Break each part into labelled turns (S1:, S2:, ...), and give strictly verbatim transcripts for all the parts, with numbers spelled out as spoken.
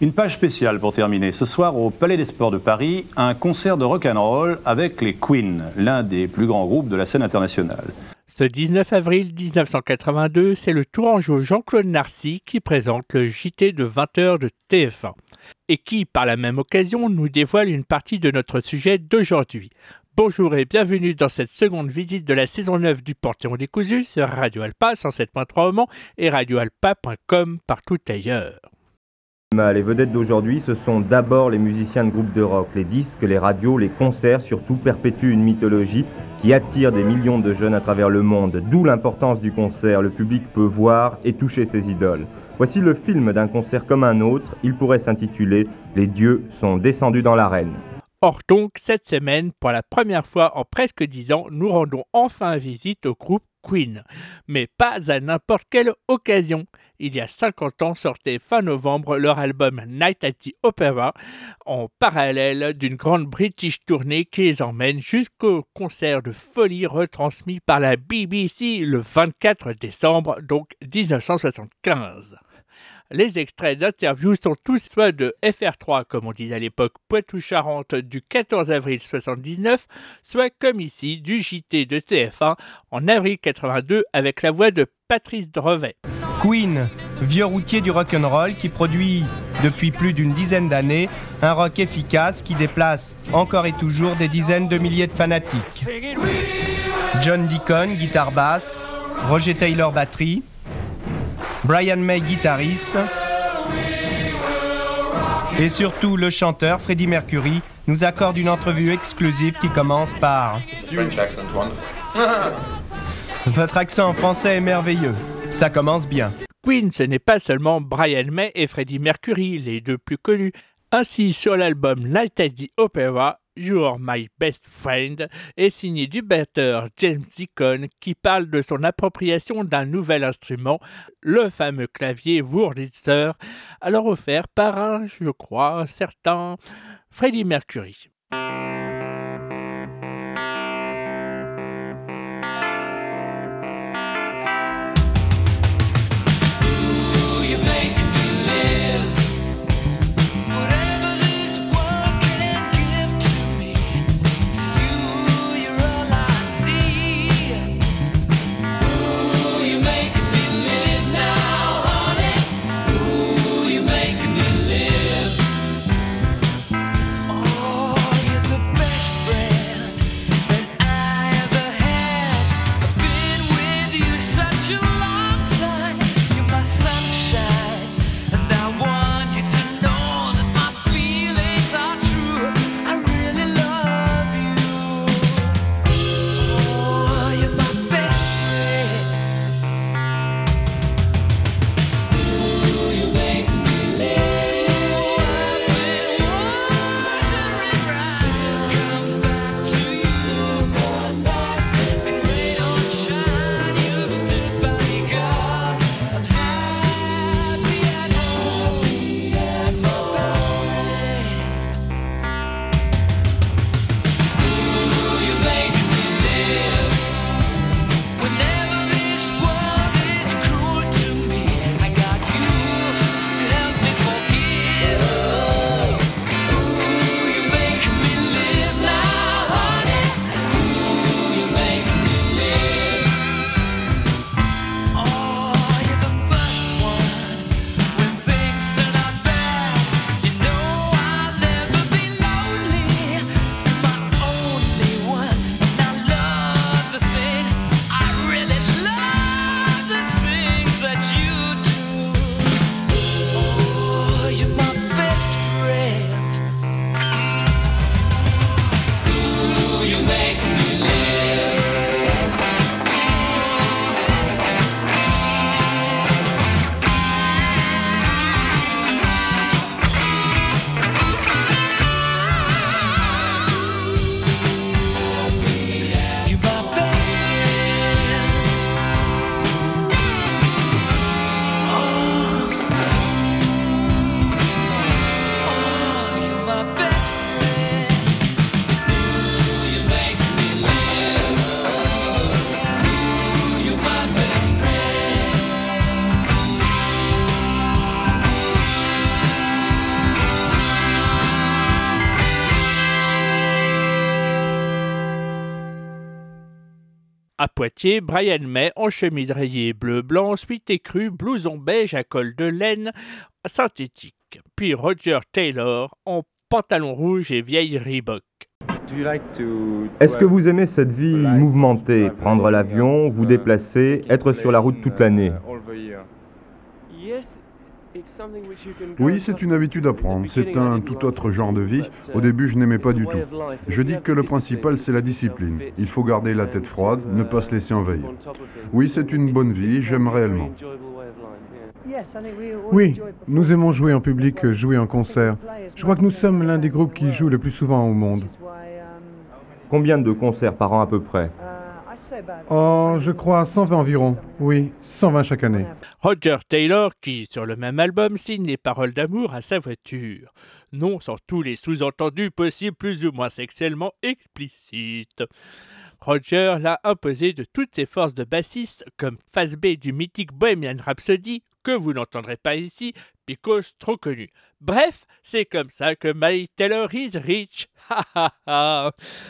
S1: Une page spéciale pour terminer. Ce soir, au Palais des Sports de Paris, un concert de rock'n'roll avec les Queen, l'un des plus grands groupes de la scène internationale.
S2: Ce dix-neuf avril dix-neuf cent quatre-vingt-deux, c'est le tourangeau Jean-Claude Narcy qui présente le J T de vingt heures de T F un et qui, par la même occasion, nous dévoile une partie de notre sujet d'aujourd'hui. Bonjour et bienvenue dans cette seconde visite de la saison neuf du Panthéon décousu sur Radio Alpa cent sept point trois au Mans et radio alpa point com partout ailleurs.
S3: Les vedettes d'aujourd'hui, ce sont d'abord les musiciens de groupes de rock. Les disques, les radios, les concerts, surtout, perpétuent une mythologie qui attire des millions de jeunes à travers le monde. D'où l'importance du concert. Le public peut voir et toucher ses idoles. Voici le film d'un concert comme un autre. Il pourrait s'intituler « Les dieux sont descendus dans l'arène ».
S2: Or donc, cette semaine, pour la première fois en presque dix ans, nous rendons enfin visite au groupe Queen. Mais pas à n'importe quelle occasion. Il y a cinquante ans sortait fin novembre leur album Night at the Opera, en parallèle d'une grande British tournée qui les emmène jusqu'au concert de folie retransmis par la B B C le vingt-quatre décembre, donc dix-neuf cent soixante-quinze. Les extraits d'interviews sont tous soit de F R trois, comme on disait à l'époque, Poitou-Charentes du quatorze avril soixante-dix-neuf, soit comme ici du J T de T F un en avril quatre-vingt-deux avec la voix de Patrice Drevet.
S4: Queen, vieux routier du rock'n'roll qui produit depuis plus d'une dizaine d'années un rock efficace qui déplace encore et toujours des dizaines de milliers de fanatiques. John Deacon, guitare-basse, Roger Taylor, batterie, Brian May, guitariste, et surtout le chanteur Freddie Mercury nous accorde une entrevue exclusive qui commence par « Votre accent français est merveilleux, ça commence bien ».
S2: Queen, ce n'est pas seulement Brian May et Freddie Mercury, les deux plus connus. Ainsi, sur l'album Night at the Opera, You're My Best Friend est signé du batteur James Deacon qui parle de son appropriation d'un nouvel instrument, le fameux clavier Wurlitzer, alors offert par un, je crois, un certain Freddie Mercury.
S5: The
S2: À Poitiers, Brian May en chemise rayée bleu-blanc, suite écrue, blouson beige à col de laine synthétique. Puis Roger Taylor en pantalon rouge et vieille Reebok.
S3: Est-ce que vous aimez cette vie mouvementée, prendre l'avion, vous déplacer, être sur la route toute l'année?
S5: Oui, c'est une habitude à prendre. C'est un tout autre genre de vie. Au début, je n'aimais pas du tout. Je dis que le principal, c'est la discipline. Il faut garder la tête froide, ne pas se laisser envahir. Oui, c'est une bonne vie, j'aime réellement.
S6: Oui, nous aimons jouer en public, jouer en concert. Je crois que nous sommes l'un des groupes qui jouent le plus souvent au monde.
S3: Combien de concerts par an à peu près?
S6: Oh, je crois cent vingt environ. Oui, cent vingt chaque année.
S2: Roger Taylor qui, sur le même album, signe les paroles d'amour à sa voiture. Non, sans tous les sous-entendus possibles plus ou moins sexuellement explicites. Roger l'a imposé de toutes ses forces de bassiste, comme face B du mythique Bohemian Rhapsody, que vous n'entendrez pas ici, because trop connu. Bref, c'est comme ça que Miles Taylor is rich. Ha ha ha.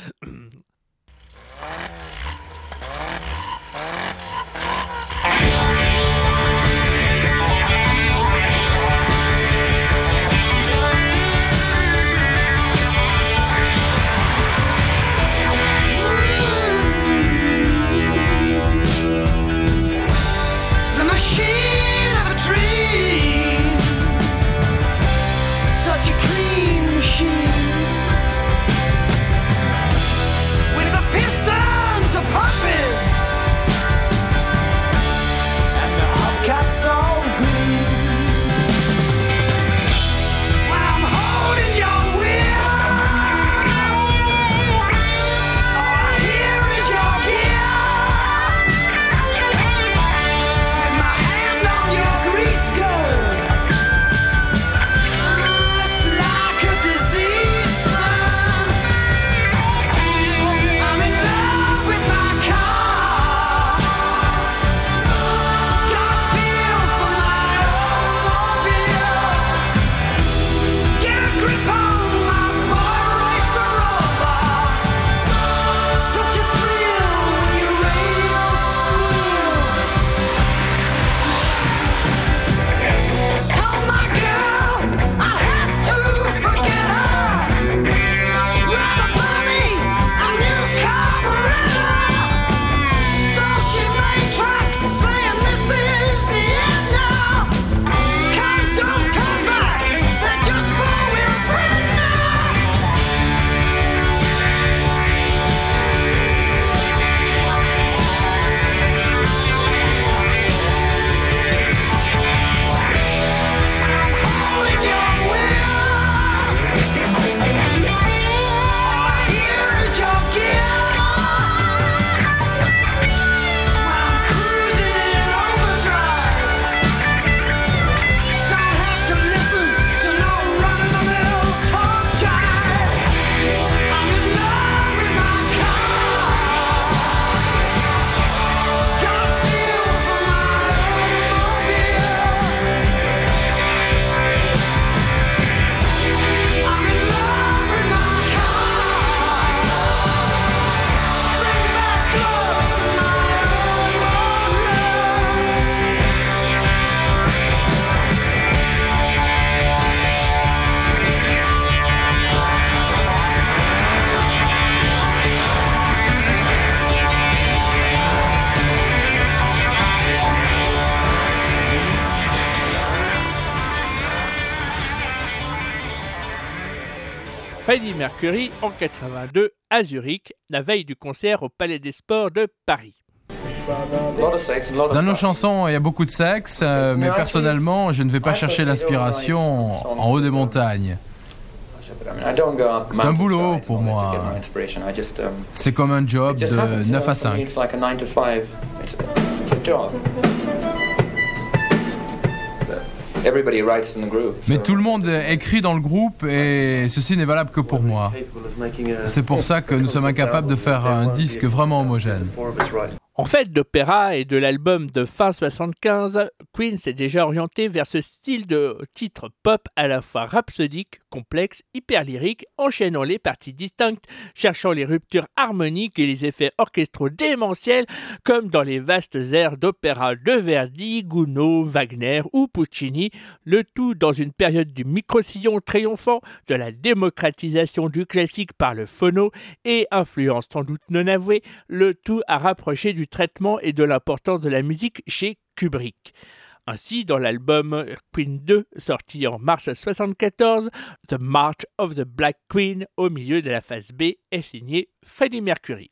S2: Freddie Mercury en quatre-vingt-deux à Zurich, la veille du concert au Palais des Sports de Paris.
S7: Dans nos chansons, il y a beaucoup de sexe, euh, mais personnellement, je ne vais pas chercher l'inspiration en haut des montagnes. C'est un boulot pour moi. C'est comme un job de neuf à cinq. Mais tout le monde écrit dans le groupe et ceci n'est valable que pour moi. C'est pour ça que nous sommes incapables de faire un disque vraiment homogène.
S2: En fait, d'opéra et de l'album de fin soixante-quinze, Queen s'est déjà orienté vers ce style de titre pop à la fois rhapsodique, complexe, hyper lyrique, enchaînant les parties distinctes, cherchant les ruptures harmoniques et les effets orchestraux démentiels, comme dans les vastes airs d'opéra de Verdi, Gounod, Wagner ou Puccini, le tout dans une période du micro-sillon triomphant, de la démocratisation du classique par le phono et, influence sans doute non avouée, le tout à rapprocher du traitement et de l'importance de la musique chez Kubrick. Ainsi, dans l'album Queen deux, sorti en mars soixante-quatorze, The March of the Black Queen, au milieu de la phase B, est signé Freddie Mercury.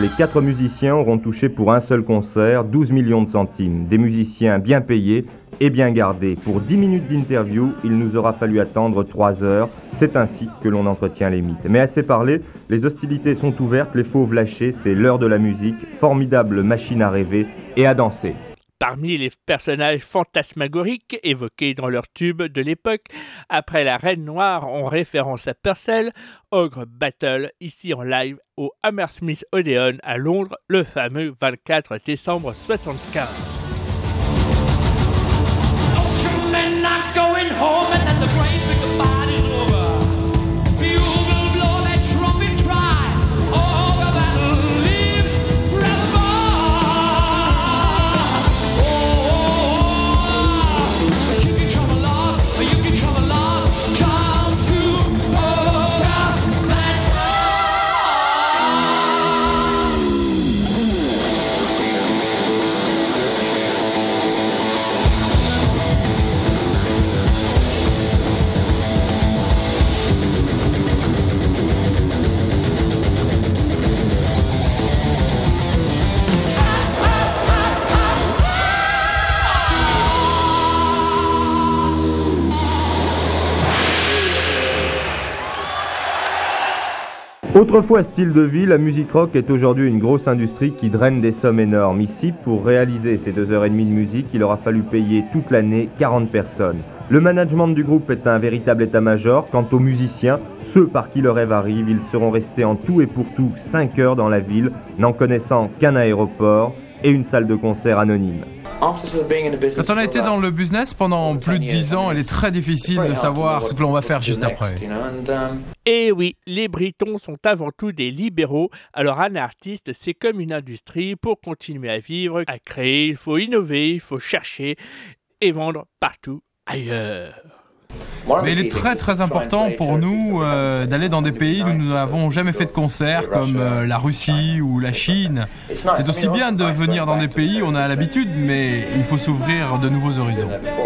S3: Les quatre musiciens auront touché pour un seul concert douze millions de centimes. Des musiciens bien payés et bien gardés. Pour dix minutes d'interview, il nous aura fallu attendre trois heures. C'est ainsi que l'on entretient les mythes. Mais assez parlé, les hostilités sont ouvertes, les fauves lâchés, c'est l'heure de la musique. Formidable machine à rêver et à danser.
S2: Parmi les personnages fantasmagoriques évoqués dans leurs tubes de l'époque, après la Reine Noire en référence à Purcell, Ogre Battle, ici en live au Hammersmith Odeon à Londres, le fameux vingt-quatre décembre soixante-quinze.
S3: Autrefois style de vie, la musique rock est aujourd'hui une grosse industrie qui draine des sommes énormes. Ici, pour réaliser ces deux heures et demie de musique, il aura fallu payer toute l'année quarante personnes. Le management du groupe est un véritable état-major. Quant aux musiciens, ceux par qui le rêve arrive, ils seront restés en tout et pour tout cinq heures dans la ville, n'en connaissant qu'un aéroport et une salle de concert anonyme.
S7: Quand on a été dans le business pendant plus de dix ans, il est très difficile de savoir ce que l'on va faire juste après.
S2: Et oui, les Britons sont avant tout des libéraux, alors un artiste c'est comme une industrie, pour continuer à vivre, à créer, il faut innover, il faut chercher et vendre partout ailleurs.
S7: Mais il est très très important pour nous euh, d'aller dans des pays où nous n'avons jamais fait de concert, comme euh, la Russie ou la Chine. C'est aussi bien de venir dans des pays où on a l'habitude, mais il faut s'ouvrir de nouveaux horizons.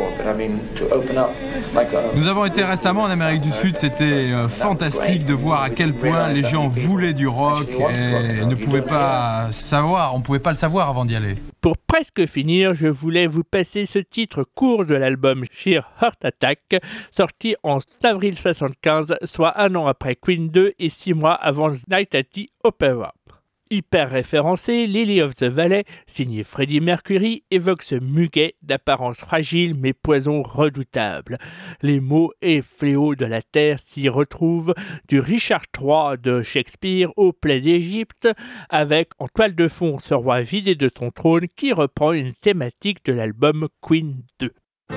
S7: Nous avons été récemment en Amérique du Sud, c'était euh, fantastique de voir à quel point les gens voulaient du rock et ne pouvaient pas savoir, on ne pouvait pas le savoir avant d'y aller.
S2: Pour presque finir, je voulais vous passer ce titre court de l'album Sheer Heart Attack, sorti en avril soixante-quinze, soit un an après Queen deux et six mois avant Night at the Opera. Hyper référencé, Lily of the Valley, signé Freddie Mercury, évoque ce muguet d'apparence fragile mais poison redoutable. Les maux et fléaux de la terre s'y retrouvent, du Richard trois de Shakespeare au plaie d'Égypte, avec en toile de fond ce roi vidé de son trône qui reprend une thématique de l'album Queen deux.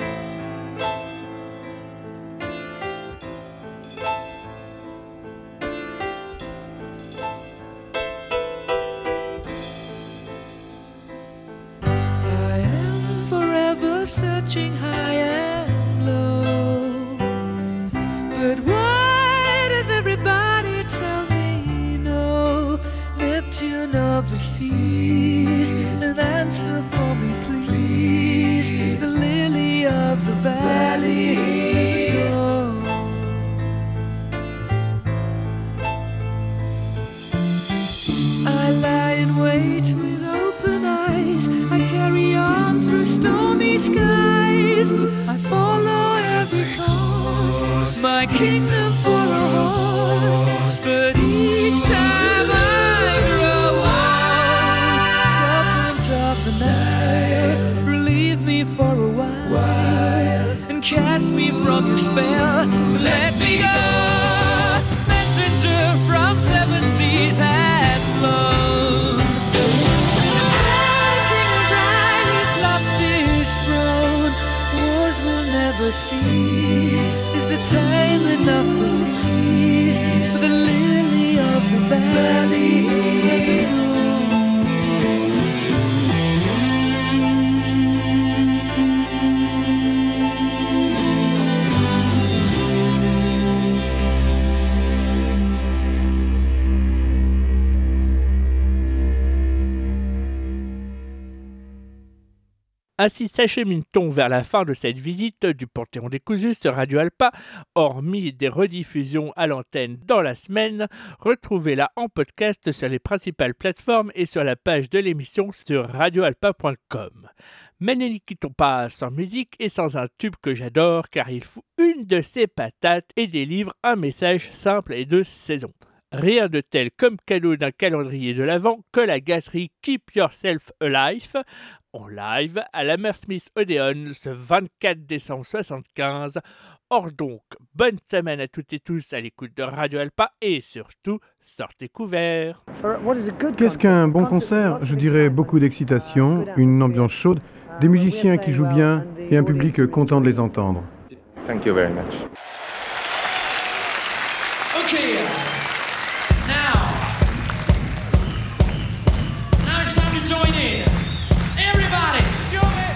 S8: Searching high and low, but why does everybody tell me no? Neptune of the seas, an answer for me please. The lily of the valley doesn't grow. I lie in wait with open eyes, I carry on through stormy skies, I follow every course, my kingdom for a horse, but each time I grow old, serpent of the Nile, relieve me for a while, and cast me from your spell, let me go, messenger from seven seas has flown. Never cease. Is the time enough for
S2: Ainsi s'achemine-t-on vers la fin de cette visite du Panthéon décousu sur Radio Alpa. Hormis des rediffusions à l'antenne dans la semaine, retrouvez-la en podcast sur les principales plateformes et sur la page de l'émission sur radio alpa point com. Mais ne nous quittons pas sans musique et sans un tube que j'adore car il fout une de ses patates et délivre un message simple et de saison. Rien de tel comme cadeau d'un calendrier de l'Avent que la gâterie Keep Yourself Alive en live à l'Hammersmith Odeon ce vingt-quatre décembre soixante-quinze. Or donc, bonne semaine à toutes et tous à l'écoute de Radio Alpa et surtout, sortez couverts.
S6: Qu'est-ce qu'un bon concert? Je dirais beaucoup d'excitation, une ambiance chaude, des musiciens qui jouent bien et un public content de les entendre.
S3: Thank you very much.
S8: Okay. Now, now it's time to join in. Everybody, join in.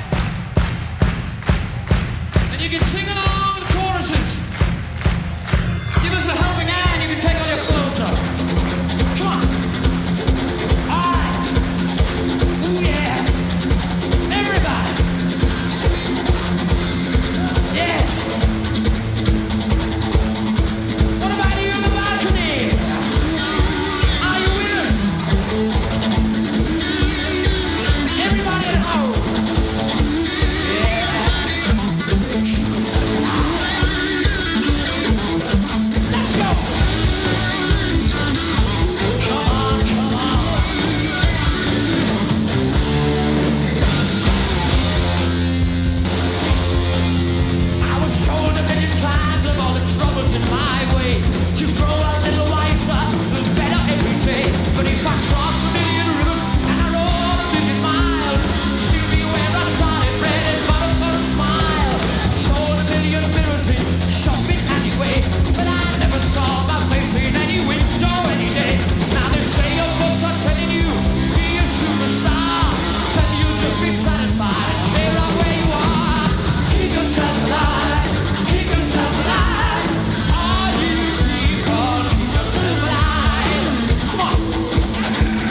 S8: And you can sing along with the choruses. Give us a helping hand. You can take all your clothes off. Come on. All right. Ooh, yeah. Everybody. Yes. What about you in the balcony? Are you with us? Everybody at home. Yeah. Let's go. Come on, come on. I was told a million times of all the troubles in my way to grow a little wiser, live better every day. But if I cross a million rivers and I roll a million miles, still be where I started, bread and butter for a smile. Sold a million mirrors in shopping anyway, but I never saw my face in any window any day. Now they say your folks are telling you, be a superstar, tell you just be satisfied, stay right where you are. Keep yourself alive, keep yourself alive. All you people, keep yourself alive. Come on.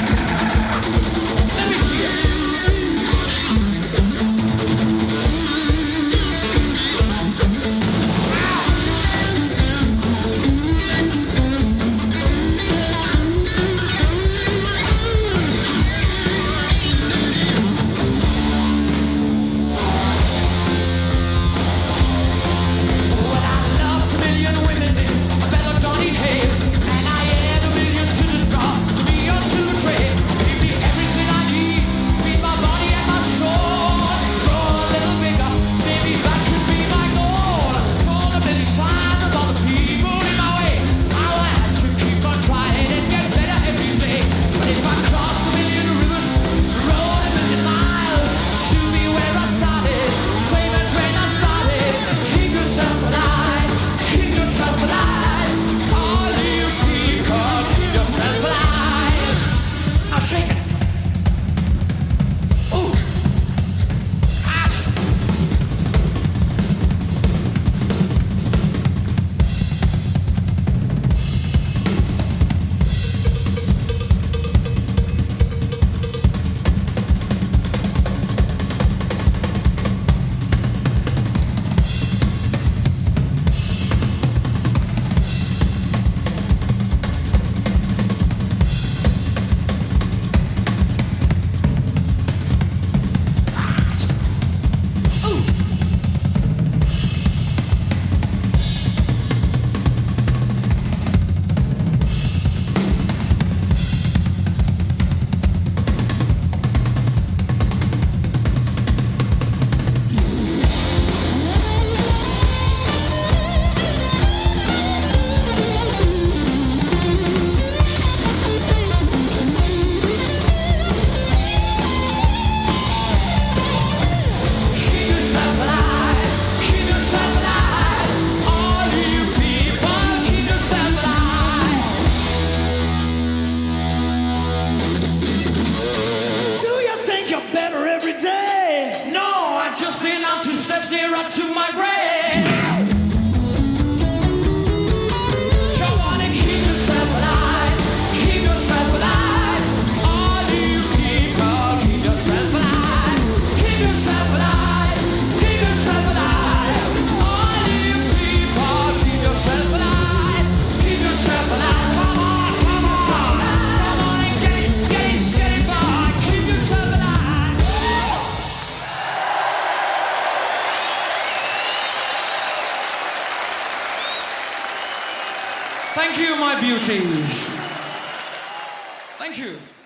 S9: Thank you, my beauties. Thank you.